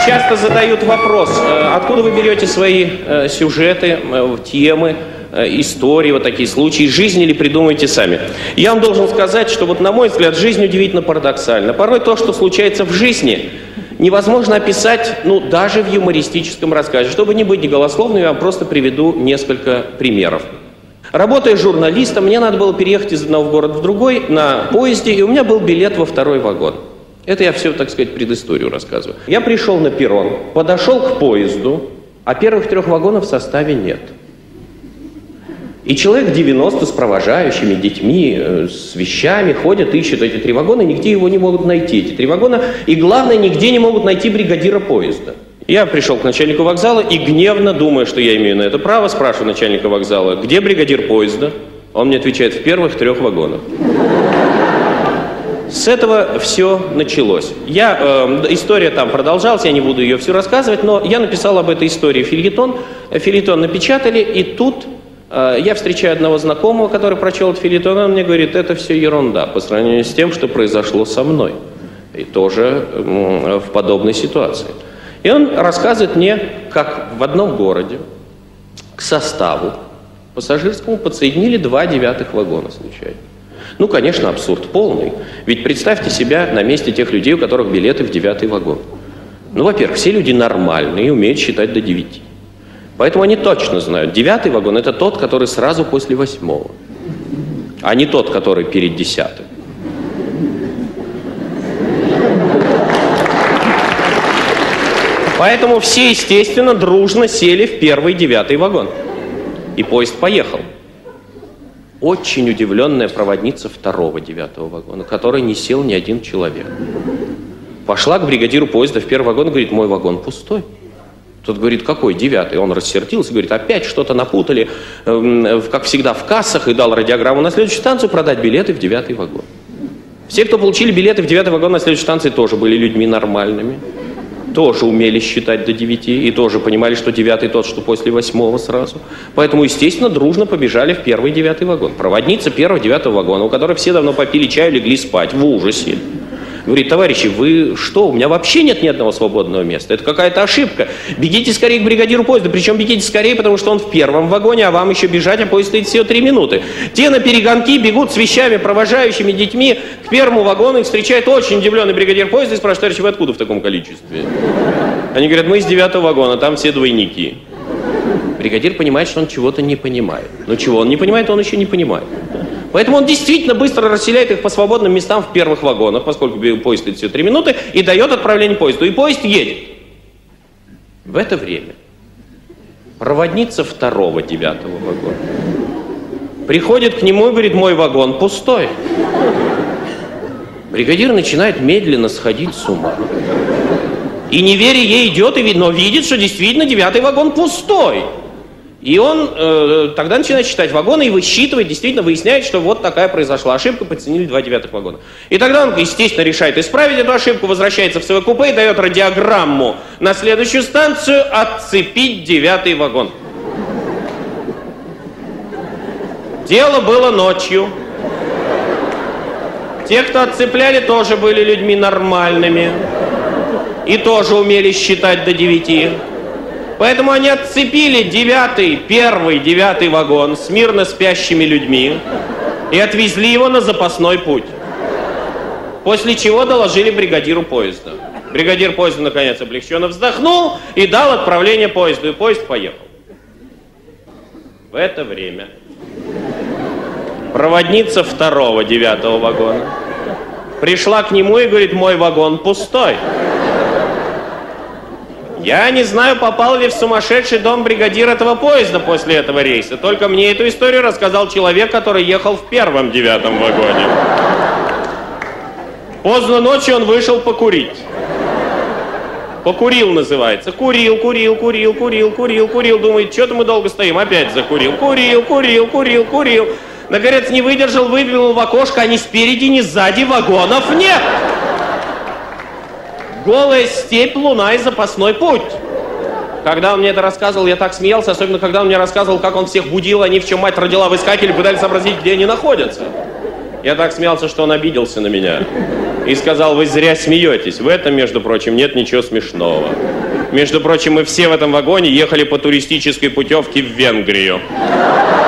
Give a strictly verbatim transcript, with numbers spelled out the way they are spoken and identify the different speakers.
Speaker 1: часто задают вопрос, откуда вы берете свои сюжеты, темы, истории, вот такие случаи, жизни или придумаете сами? Я вам должен сказать, что вот на мой взгляд жизнь удивительно парадоксальна. Порой то, что случается в жизни, невозможно описать, ну, даже в юмористическом рассказе. Чтобы не быть неголословным, я вам просто приведу несколько примеров. Работая журналистом, мне надо было переехать из одного города в другой на поезде, и у меня был билет во второй вагон. Это я все, так сказать, предысторию рассказываю. Я пришел на перрон, подошел к поезду, а первых трех вагонов в составе нет. И человек девяносто с провожающими, детьми, с вещами ходят, ищут эти три вагона, и нигде его не могут найти, эти три вагона. И главное, нигде не могут найти бригадира поезда. Я пришел к начальнику вокзала и гневно, думая, что я имею на это право, спрашиваю начальника вокзала, где бригадир поезда? Он мне отвечает, в первых трех вагонах. С этого все началось. Я, э, история там продолжалась, я не буду ее всю рассказывать, но я написал об этой истории фельетон. Фельетон напечатали, и тут э, я встречаю одного знакомого, который прочел этот фельетон, и он мне говорит, это все ерунда по сравнению с тем, что произошло со мной. И тоже э, в подобной ситуации. И он рассказывает мне, как в одном городе к составу пассажирскому подсоединили два девятых вагона случайно. Ну, конечно, абсурд полный. Ведь представьте себя на месте тех людей, у которых билеты в девятый вагон. Ну, во-первых, все люди нормальные и умеют считать до девяти. Поэтому они точно знают, девятый вагон – это тот, который сразу после восьмого, а не тот, который перед десятым. Поэтому все, естественно, дружно сели в первый девятый вагон. И поезд поехал. Очень удивленная проводница второго девятого вагона, в который не сел ни один человек. Пошла к бригадиру поезда в первый вагон и говорит, мой вагон пустой. Тот говорит, какой девятый? Он рассердился, говорит, опять что-то напутали, э, как всегда в кассах, и дал радиограмму на следующую станцию продать билеты в девятый вагон. Все, кто получили билеты в девятый вагон на следующей станции, тоже были людьми нормальными. Тоже умели считать до девяти и тоже понимали, что девятый тот, что после восьмого сразу. Поэтому, естественно, дружно побежали в первый девятый вагон. Проводница первого девятого вагона, у которой все давно попили чаю, легли спать в ужасе. Говорит, товарищи, вы что, у меня вообще нет ни одного свободного места. Это какая-то ошибка. Бегите скорее к бригадиру поезда. Причем бегите скорее, потому что он в первом вагоне, а вам еще бежать, а поезд стоит всего три минуты. Те на перегонки бегут с вещами, провожающими детьми к первому вагону. Их встречает очень удивленный бригадир поезда и спрашивает, товарищи, вы откуда в таком количестве? Они говорят, мы из девятого вагона, там все двойники. Бригадир понимает, что он чего-то не понимает. Но чего он не понимает, он еще не понимает. Поэтому он действительно быстро расселяет их по свободным местам в первых вагонах, поскольку поезд стоит всего три минуты, и дает отправление поезду. И поезд едет. В это время проводница второго девятого вагона приходит к нему и говорит, мой вагон пустой. Бригадир начинает медленно сходить с ума. И не веря ей идет, но видит, что действительно девятый вагон пустой. И он э, тогда начинает считать вагоны и высчитывает, действительно выясняет, что вот такая произошла ошибка, подценили два девятых вагона. И тогда он, естественно, решает исправить эту ошибку, возвращается в свое купе и дает радиограмму на следующую станцию отцепить девятый вагон. Дело было ночью. Те, кто отцепляли, тоже были людьми нормальными и тоже умели считать до девяти. Поэтому они отцепили девятый, первый, девятый вагон с мирно спящими людьми и отвезли его на запасной путь. После чего доложили бригадиру поезда. Бригадир поезда, наконец, облегченно вздохнул и дал отправление поезду, и поезд поехал. В это время проводница второго, девятого вагона пришла к нему и говорит, мой вагон пустой. Я не знаю, попал ли в сумасшедший дом бригадир этого поезда после этого рейса. Только мне эту историю рассказал человек, который ехал в первом девятом вагоне. Поздно ночью он вышел покурить. Покурил называется. Курил, курил, курил, курил, курил, курил. Думает, что-то мы долго стоим. Опять закурил. Курил, курил, курил, курил. Наконец не выдержал, выглянул в окошко, а ни спереди, ни сзади вагонов нет. Голая степь, луна и запасной путь. Когда он мне это рассказывал, я так смеялся, особенно когда он мне рассказывал, как он всех будил, они в чем мать родила в искателе, пытались сообразить, где они находятся. Я так смеялся, что он обиделся на меня. И сказал, вы зря смеетесь. В этом, между прочим, нет ничего смешного. Между прочим, мы все в этом вагоне ехали по туристической путевке в Венгрию.